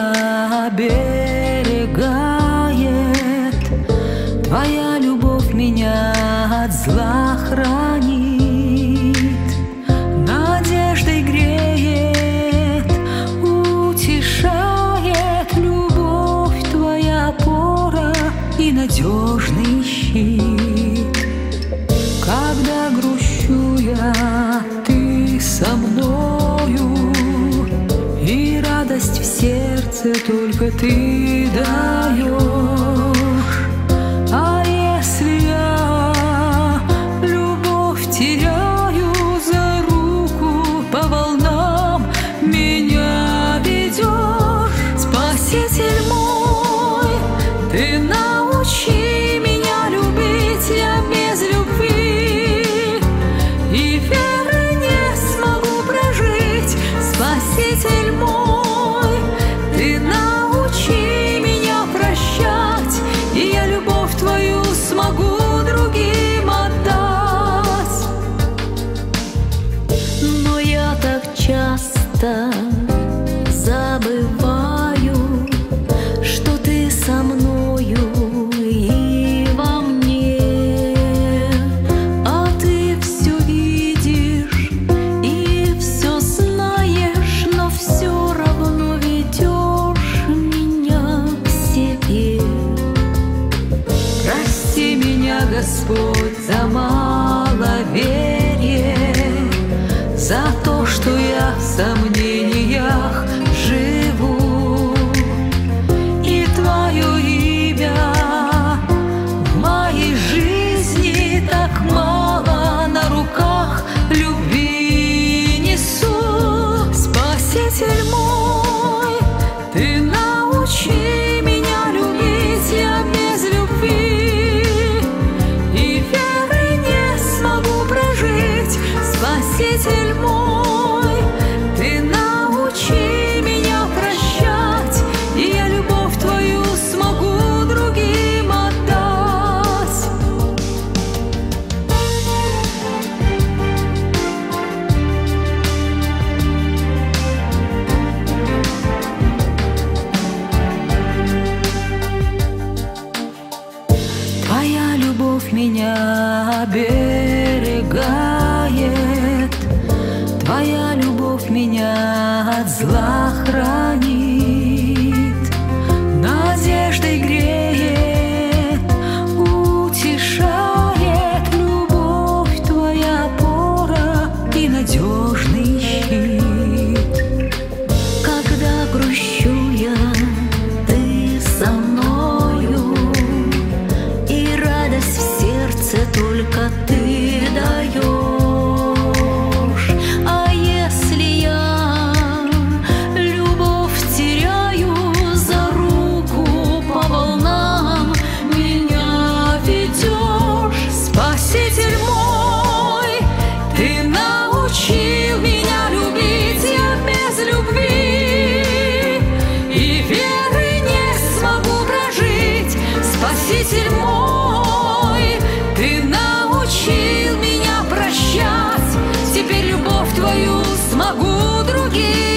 меня оберегает, Твоя любовь меня от зла хранит, надеждой греет, утешает. Любовь Твоя опора и надежный щит. Когда грущу я, Ты со мною, и радость в сердце только Ты даешь. А если я любовь теряю, за руку по волнам меня ведешь. Спаситель мой, Ты научи меня любить, я без любви и веры не смогу прожить. Спаситель мой, Ты научи меня прощать, и я любовь Твою смогу другим отдать. Но я так часто забываю, что Ты со мною и во мне, а Ты все видишь и все знаешь, но все равно ведешь меня к себе. Прости меня, Господь, за маловерие, за то, что я в сомнениях живу, и Твое имя в моей жизни так мало на руках любви несу. Спаситель мой, Ты научи меня любить, я без любви и веры не смогу прожить. Спаситель мой, Ты научи меня прощать, и я любовь Твою смогу другим отдать. Твоя любовь меня оберегает, Твоя любовь меня от зла хранит, надеждой греет, утешает. Любовь Твоя опора и надежный щит. Когда грущу я, Ты со мною, и радость в сердце только Ты даешь. А если я любовь теряю, за руку по волнам меня ведешь. Спаситель мой, Ты научил меня любить, я без любви и веры не смогу прожить. Спаситель мой, Ты научил меня прощать, теперь любовь Твою смогу другим